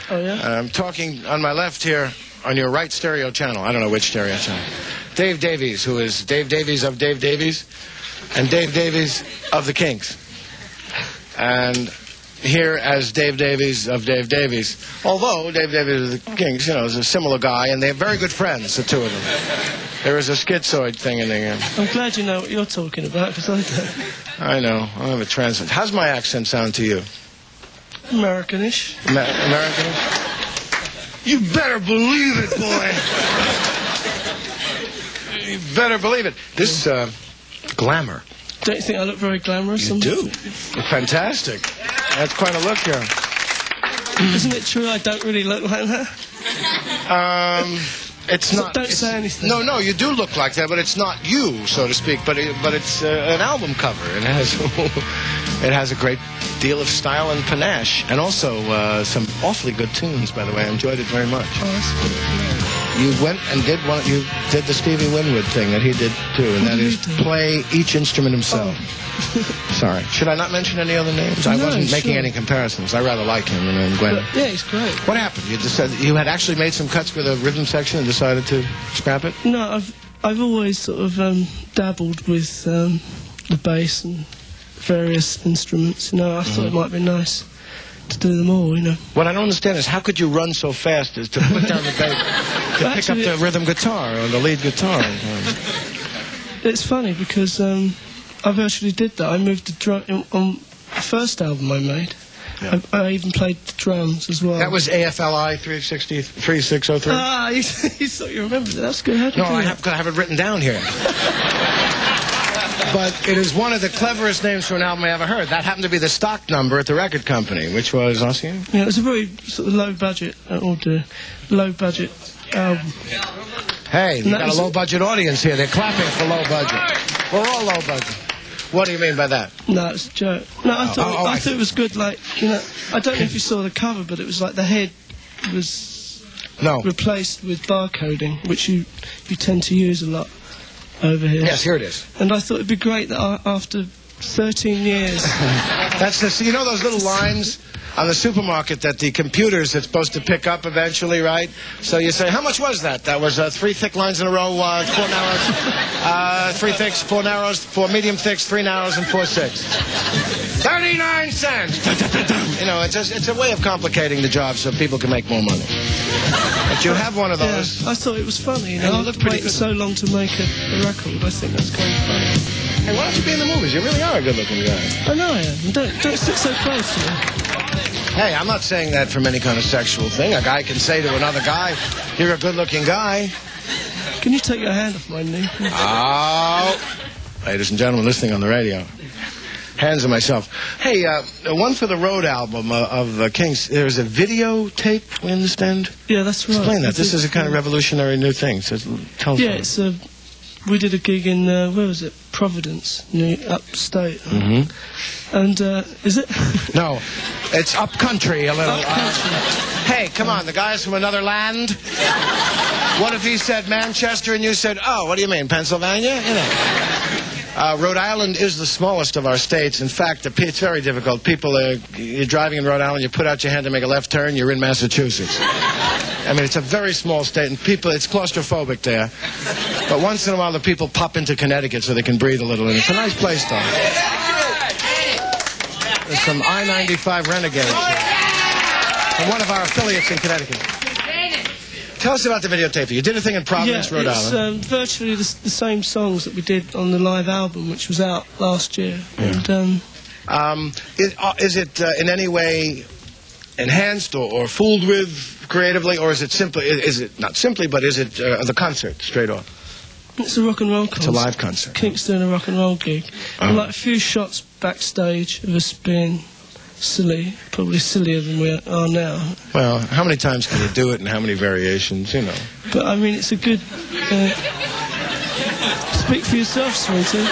Oh, yeah? I'm talking on my left here on your right stereo channel. I don't know which stereo channel. Dave Davies, who is Dave Davies of Dave Davies, and Dave Davies of the Kinks. And here as Dave Davies of Dave Davies. Although Dave Davies of the Kinks, you know, is a similar guy, and they're very good friends, the two of them. There is a schizoid thing in there. I'm glad you know what you're talking about, because I don't. I know. I have a translate. How's my accent sound to you? Americanish. Americanish? You better believe it, boy. You better believe it. This, glamour. Don't you think I look very glamorous? You do. Fantastic. That's quite a look here. Isn't it true I don't really look like that? It's not. Don't say anything. No, you do look like that, but it's not you, so to speak. But it's an album cover, and it has a great deal of style and panache, and also some awfully good tunes. By the way, I enjoyed it very much. Oh, that's good. You went and did the Stevie Winwood thing that he did too, and that is play each instrument himself. Oh. Sorry. Should I not mention any other names? I wasn't making any comparisons. I rather like him and Gwen. But, yeah, he's great. What happened? You decided you had actually made some cuts for the rhythm section and decided to scrap it? No, I've always sort of dabbled with the bass and various instruments. You know, I thought it might be nice to do them all, you know. What I don't understand is how could you run so fast as to put down the bass, to pick up the rhythm guitar or the lead guitar? It's funny because I virtually did that. I moved the drum on the first album I made. Yeah. I even played the drums as well. That was AFLI 3603. Ah, you thought you remembered that. That's good. How did you do I have it written down here. But it is one of the cleverest names for an album I ever heard. That happened to be the stock number at the record company, which was Oscar? Yeah, it was a very sort of low budget album. Hey, you got a low budget audience here. They're clapping for low budget. We're all low budget. What do you mean by that? No, it's a joke. No, I thought it was good. Like, you know, I don't know if you saw the cover, but it was like the head was replaced with barcoding, which you tend to use a lot over here. Yes, here it is. And I thought it'd be great that after 13 years. That's the. You know those little lines on the supermarket that the computers are supposed to pick up eventually, right? So you say, how much was that? That was 3 thick lines in a row, 4 narrows, 3 thicks, 4 narrows, 4 medium thicks, 3 narrows, and 4 six. 39 cents! You know, it's a way of complicating the job so people can make more money. But you have one of those. Yeah, I thought it was funny, you know, waiting so long to make a record. I think that's kind of funny. Hey, why don't you be in the movies? You really are a good-looking guy. I know I am. Don't sit so close to me. Hey, I'm not saying that from any kind of sexual thing. A guy can say to another guy, you're a good-looking guy. Can you take your hand off my knee? Oh. Ladies and gentlemen listening on the radio. Hands on myself. Hey, one for the Road album of the Kinks. There's a videotape, we understand? Yeah, that's right. Explain that. This is a kind of revolutionary new thing. So tell us. Yeah, it's we did a gig in, where was it? Providence, upstate. Mm-hmm. And, is it? No, it's up country a little. Up country. Hey, come on, the guy's from another land. What if he said Manchester and you said, oh, what do you mean, Pennsylvania? You know. Rhode Island is the smallest of our states. In fact, it's very difficult. You're driving in Rhode Island, you put out your hand to make a left turn, you're in Massachusetts. I mean, it's a very small state, and it's claustrophobic there. But once in a while, the people pop into Connecticut so they can breathe a little, and it's a nice place, though. There's some I-95 renegades from one of our affiliates in Connecticut. Tell us about the videotape. You did a thing in Providence, Rhode Island. It's virtually the same songs that we did on the live album, which was out last year. Yeah. And, is it in any way enhanced or fooled with creatively, or is it simply? Is it not simply, but is it the concert straight off? It's a rock and roll concert. It's a live concert. Kinks doing a rock and roll gig. And like a few shots backstage of us being silly, probably sillier than we are now. Well, how many times can you do it and how many variations, you know? But I mean, it's a good... speak for yourself, sweetie.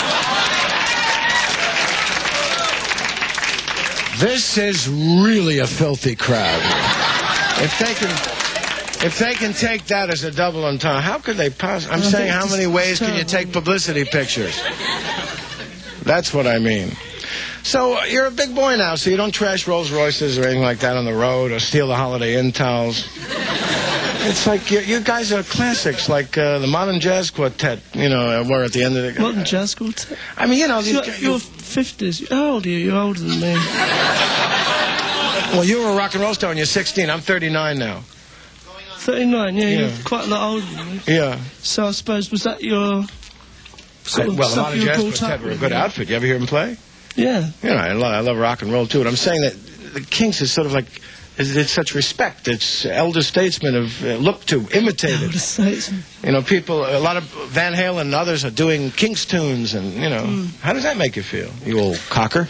This is really a filthy crowd. If they can take that as a double entendre, how could they possibly... I'm saying, how many ways can you take publicity pictures? That's what I mean. So you're a big boy now, so you don't trash Rolls Royces or anything like that on the road or steal the Holiday Inn towels. It's like you guys are classics, like the Modern Jazz Quartet, were at the end of the... Modern Jazz Quartet? I mean, you're 50s. How old are you? You're older than me. Well, you were a rock and roll star when you're 16. I'm 39 now. 39, yeah, you're quite a lot older than me. Yeah. So I suppose, was that your... Well, the Modern Jazz Quartet were a good outfit. You ever hear them play? Yeah. I love rock and roll, too. And I'm saying that the Kinks is sort of like... It's such respect. It's elder statesmen have looked to, imitated. Elder statesmen. People, a lot of Van Halen and others are doing Kinks tunes, and, How does that make you feel, you old cocker?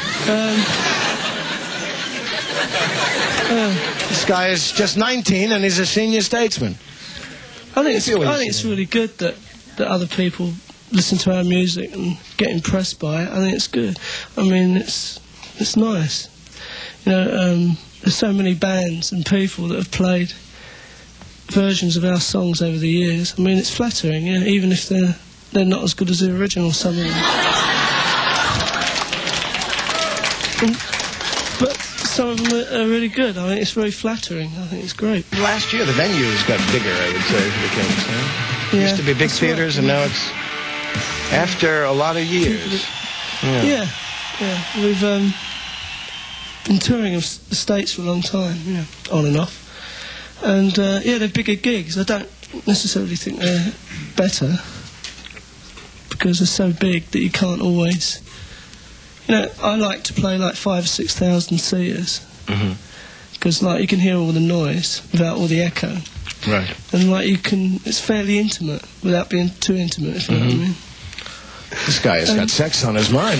This guy is just 19, and he's a senior statesman. I think it's really good that other people listen to our music and get impressed by it. I think it's good. I mean, it's nice. There's so many bands and people that have played versions of our songs over the years. I mean, it's flattering, even if they're not as good as the original, some of them. But some of them are really good. I think it's very flattering. I think it's great. Last year, the venues got bigger, I would say, for the Kinks. It used to be big theaters, and now it's after a lot of years. Yeah. We've... been touring the States for a long time, on and off. And, they're bigger gigs. I don't necessarily think they're better, because they're so big that you can't always... I like to play like 5,000 or 6,000 seaters, because, you can hear all the noise without all the echo. Right. And, it's fairly intimate without being too intimate, if you know what I mean. This guy has got sex on his mind.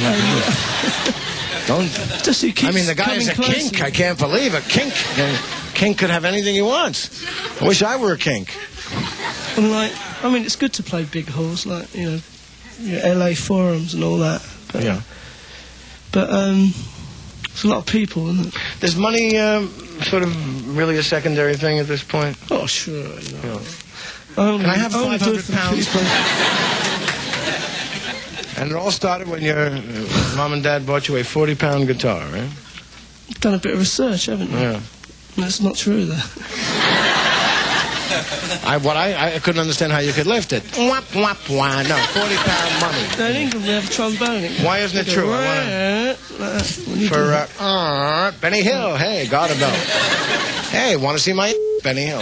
The guy is a kink. I can't believe a kink. Kink could have anything he wants. I wish I were a kink. And it's good to play big halls, LA forums and all that. But there's a lot of people, isn't it? Is money sort of really a secondary thing at this point? Oh, sure. Can I have £500? And it all started when your mom and dad bought you a 40-pound guitar, right? You've done a bit of research, haven't you? Yeah. That's not true, though. I couldn't understand how you could lift it. Wah, wah, wah. No, 40-pound money. No, in England we have a trombone. Why isn't it true? For Benny Hill. Hey, got a belt. Hey, want to see my Benny Hill?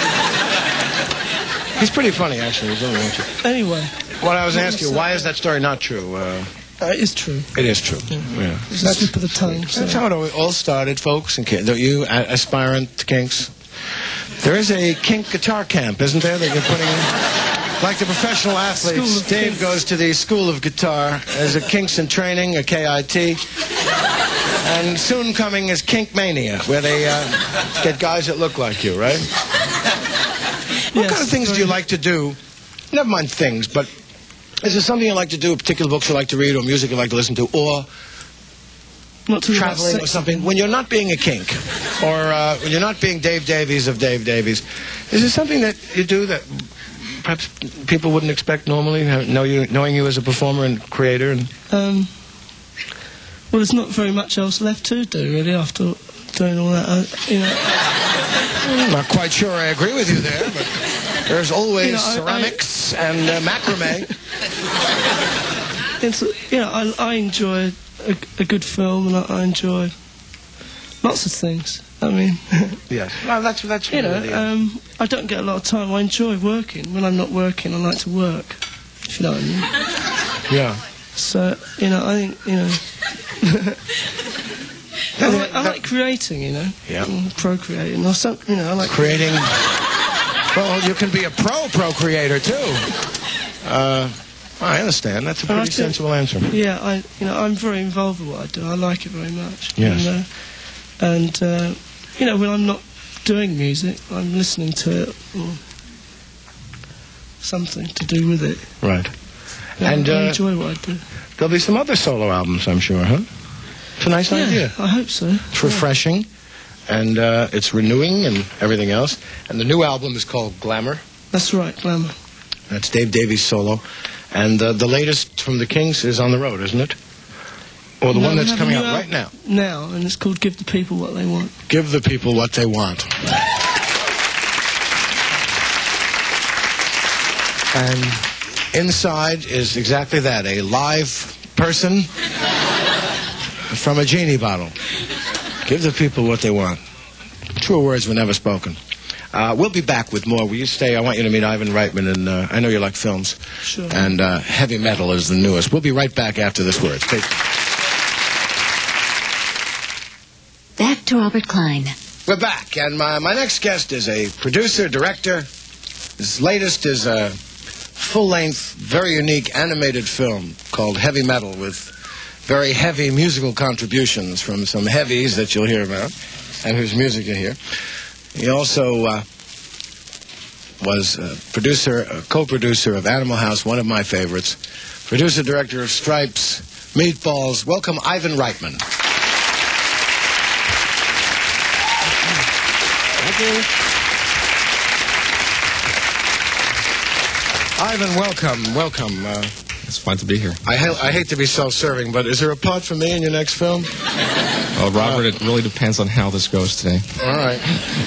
He's pretty funny, actually. Anyway. What I was asking you, why is that story not true? It is true. It is true. Yeah. It's a slip of the tongue. That's how it all started, folks. And you aspirant Kinks. There is a Kink guitar camp, isn't there? That you're putting in. Like the professional athletes, Dave goes to the School of Guitar. There's a Kinks in Training, a KIT. And soon coming is Kink Mania, where they get guys that look like you, right? What kind of things do you like to do? Never mind things, but is there something you like to do, particular books you like to read, or music you like to listen to, or traveling or something? When you're not being a Kink, or when you're not being Dave Davies of Dave Davies, is there something that you do that perhaps people wouldn't expect normally, knowing you as a performer and creator? And well, there's not very much else left to do, really, after doing all that. I'm not quite sure I agree with you there, but there's always ceramics and macrame. I enjoy a good film, and I enjoy lots of things. I mean, yes. Well, that's really I don't get a lot of time. I enjoy working. When I'm not working, I like to work. If you know what I mean. Yeah. So I think I like creating. Yeah. Procreating or something. I like creating. Well, you can be a procreator too. I understand. That's a pretty sensible answer. Yeah, I'm very involved with what I do. I like it very much. Yes. And when I'm not doing music, I'm listening to it or something to do with it. Right. And I enjoy what I do. There'll be some other solo albums, I'm sure, huh? It's a nice idea. I hope so. It's refreshing, and it's renewing and everything else. And the new album is called Glamour. That's right, Glamour. That's Dave Davies solo. And the latest from the Kinks is On the Road, isn't it? Or the one that's coming out right now? Now, and it's called Give the People What They Want. Give the People What They Want. And inside is exactly that, a live person from a genie bottle. Give the people what they want. Truer words were never spoken. We'll be back with more. Will you stay? I want you to meet Ivan Reitman, and I know you like films. Sure. And Heavy Metal is the newest. We'll be right back after this word. Back to Robert Klein. We're back, and my next guest is a producer, director. His latest is a full-length, very unique animated film called Heavy Metal, with very heavy musical contributions from some heavies that you'll hear about, and whose music you hear. He also was a producer, a co-producer of Animal House, one of my favorites, producer-director of Stripes, Meatballs. Welcome, Ivan Reitman. Thank you. Ivan, welcome. It's fun to be here. I hate to be self-serving, but is there a part for me in your next film? Well, Robert, it really depends on how this goes today. All right.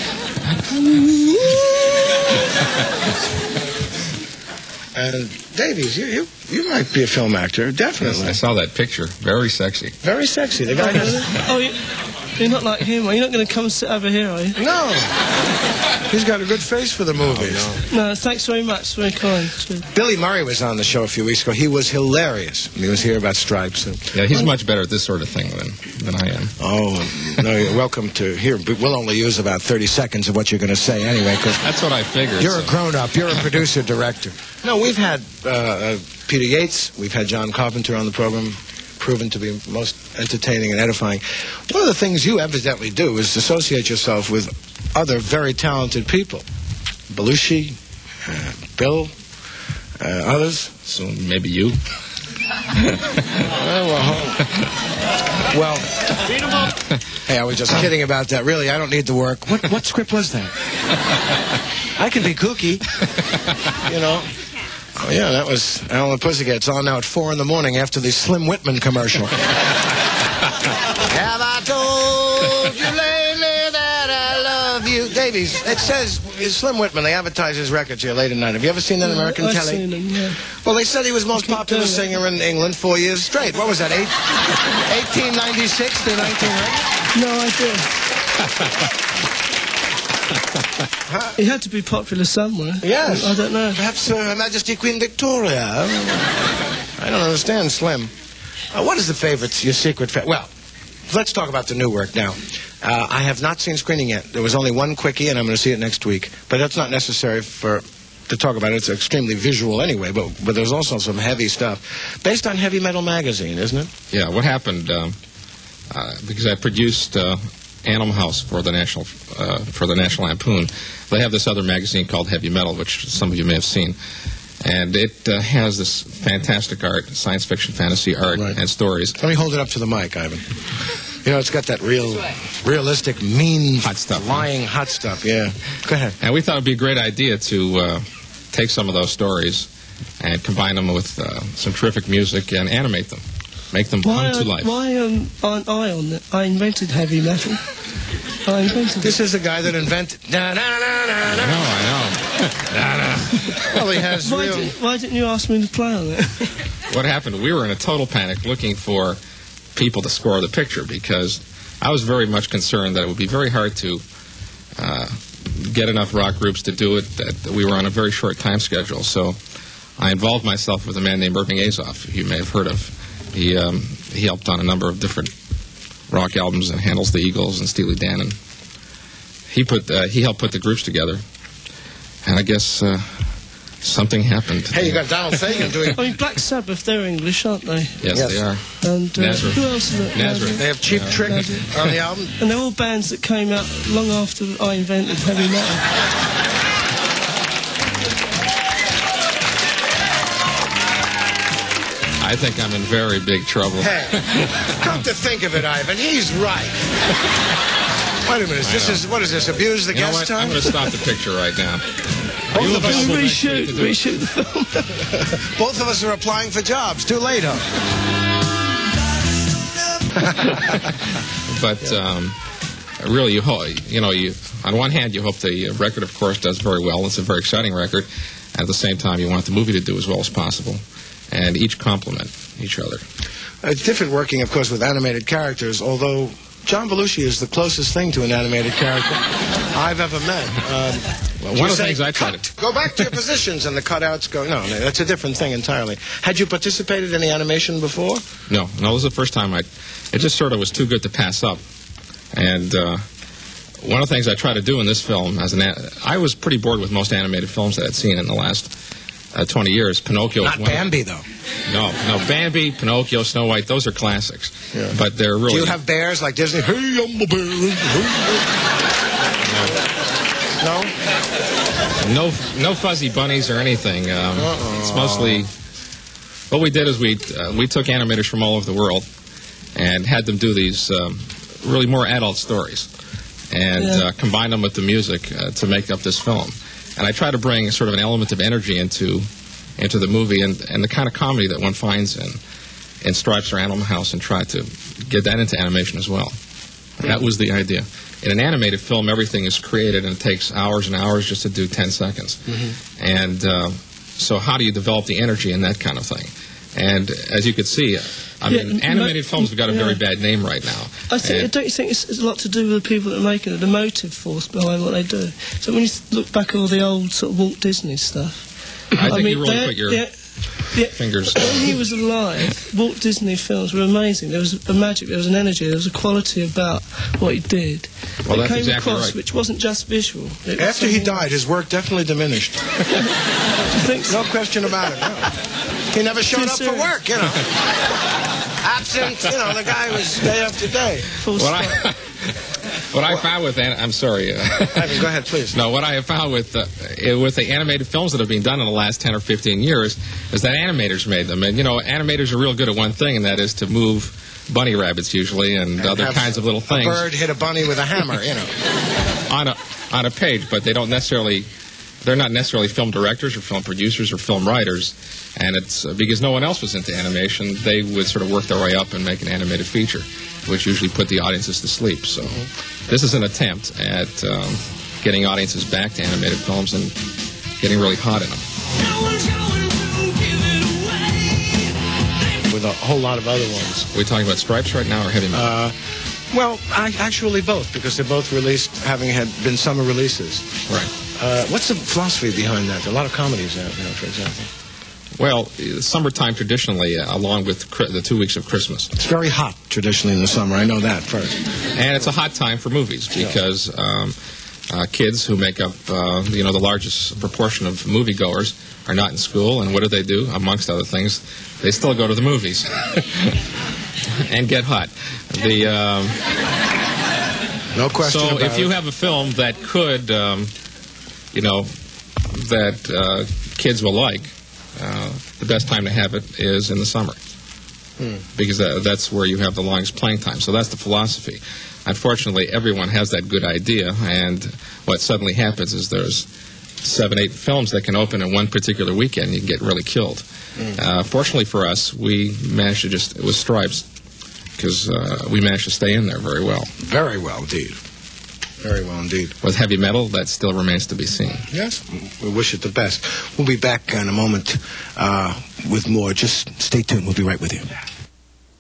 And Davies, you might be a film actor, definitely. Yes, I saw that picture. Very sexy. Very sexy. The guy does. Oh, you're not like him. Are you not going to come and sit over here, are you? No. He's got a good face for the movies. Oh, no, thanks very much. Very kind. Billy Murray was on the show a few weeks ago. He was hilarious. He was here about Stripes. Yeah, he's much better at this sort of thing than I am. Oh, no, you're welcome to hear. We'll only use about 30 seconds of what you're going to say anyway. Cause that's what I figured. You're a grown-up. You're a producer-director. No, we've had Peter Yates. We've had John Carpenter on the program, proven to be most entertaining and edifying. One of the things you evidently do is associate yourself with other very talented people. Belushi, Bill, others. So maybe you. Well, hey, I was just kidding about that. Really, I don't need the work. What script was that? I can be kooky, you know. Oh, yeah, that was Alan the Pussycats on now at 4 in the morning after the Slim Whitman commercial. Have I told you lately that I love you? Davies, it says Slim Whitman, they advertise his records here late at night. Have you ever seen that American I've telly? Seen him, yeah. Well, they said he was most popular singer in England 4 years straight. What was that, 1896 to 1900? No idea. He had to be popular somewhere. Yes. I don't know. Perhaps Her Majesty Queen Victoria. I don't understand, Slim. What is the favorite, your secret favorite? Well, let's talk about the new work now. I have not seen screening yet. There was only one quickie, and I'm going to see it next week. But that's not necessary to talk about it. It's extremely visual anyway, but there's also some heavy stuff. Based on Heavy Metal Magazine, isn't it? Yeah, what happened, because I produced Animal House for the National Lampoon. They have this other magazine called Heavy Metal, which some of you may have seen. And it has this fantastic art, science fiction, fantasy art, right, and stories. Let me hold it up to the mic, Ivan. You know, it's got that realistic, mean, hot stuff, lying hot stuff. Yeah. Go ahead. And we thought it would be a great idea to take some of those stories and combine them with some terrific music and animate them. Make them come to life. Why aren't I on it? I invented heavy metal. This is the guy that invented. I know. Well, he has Why didn't you ask me to play on it? What happened? We were in a total panic looking for people to score the picture because I was very much concerned that it would be very hard to get enough rock groups to do it, that we were on a very short time schedule. So I involved myself with a man named Irving Azoff, who you may have heard of. He helped on a number of different rock albums and handles the Eagles and Steely Dan, and he helped put the groups together. And I guess something happened. Hey, you got Donald Fagen doing. I mean, Black Sabbath, they're English, aren't they? Yes, they are. And who else is it? Nazareth. They have Cheap Trick on the album. And they're all bands that came out long after I invented heavy metal. I think I'm in very big trouble. Hey, come to think of it, Ivan, he's right. Wait a minute, what is this, abuse the guest time? I'm going to stop the picture right now. Reshoot the film. Both of us are applying for jobs. Too late, huh? But really, you on one hand, you hope the record, of course, does very well. It's a very exciting record. And at the same time, you want the movie to do as well as possible. And each complement each other. It's different working, of course, with animated characters, although John Belushi is the closest thing to an animated character I've ever met. Well, one of the things I try to... Go back to your positions, and the cutouts go... No, that's a different thing entirely. Had you participated in the animation before? No, this was the first time It just sort of was too good to pass up. And one of the things I try to do in this film, I was pretty bored with most animated films that I'd seen in the last 20 years. Pinocchio... Not Bambi, though. No, Bambi, Pinocchio, Snow White, those are classics. Yeah. But they're really... Do you have bears like Disney? Hey, I'm a bear. No? No fuzzy bunnies or anything. It's mostly... What we did is we took animators from all over the world and had them do these really more adult stories and combine them with the music to make up this film. And I try to bring sort of an element of energy into the movie and the kind of comedy that one finds in Stripes or Animal House, and try to get that into animation as well. That was the idea. In an animated film, everything is created, and it takes hours and hours just to do 10 seconds. Mm-hmm. And so how do you develop the energy in that kind of thing? And as you could see, animated films have got a very bad name right now. Don't you think it's a lot to do with the people that are making it, the motive force behind what they do? So when you look back at all the old sort of Walt Disney stuff, I think you really put your fingers... When he was alive, Walt Disney films were amazing. There was a magic, there was an energy, there was a quality about what he did. Well, that's came exactly across, right. Which wasn't just visual. After he died, his work definitely diminished. Do you think so? No question about it, no. He never showed up for work, Absent, the guy was day after day. What I found with I'm sorry. Ivan, go ahead, please. No, what I have found with the animated films that have been done in the last 10 or 15 years is that animators made them. And, animators are real good at one thing, and that is to move bunny rabbits usually and other kinds of little things. A bird hit a bunny with a hammer, on a page, but they're not necessarily film directors or film producers or film writers. And it's because no one else was into animation, they would sort of work their way up and make an animated feature, which usually put the audiences to sleep. So this is an attempt at getting audiences back to animated films and getting really hot in them. With a whole lot of other ones. Are we talking about Stripes right now or Heavy Metal? Well, actually both, because they're both released, having had been summer releases. Right. What's the philosophy behind that? There are a lot of comedies out now, for example. Well, summertime traditionally, along with the 2 weeks of Christmas. It's very hot traditionally in the summer. I know that first. And it's a hot time for movies because kids who make up the largest proportion of moviegoers are not in school, and what do? Amongst other things, they still go to the movies and get hot. No question about it. So if you have a film that could, that kids will like, the best time to have it is in the summer because that's where you have the longest playing time. So that's the philosophy. Unfortunately, everyone has that good idea, and what suddenly happens is there's 7, 8 films that can open in one particular weekend. You can get really killed. Fortunately for us, we managed to it was Stripes, because we managed to stay in there very well. Very well indeed. Very well indeed. With Heavy Metal, that still remains to be seen. Yes, we wish it the best. We'll be back in a moment with more. Just stay tuned. We'll be right with you.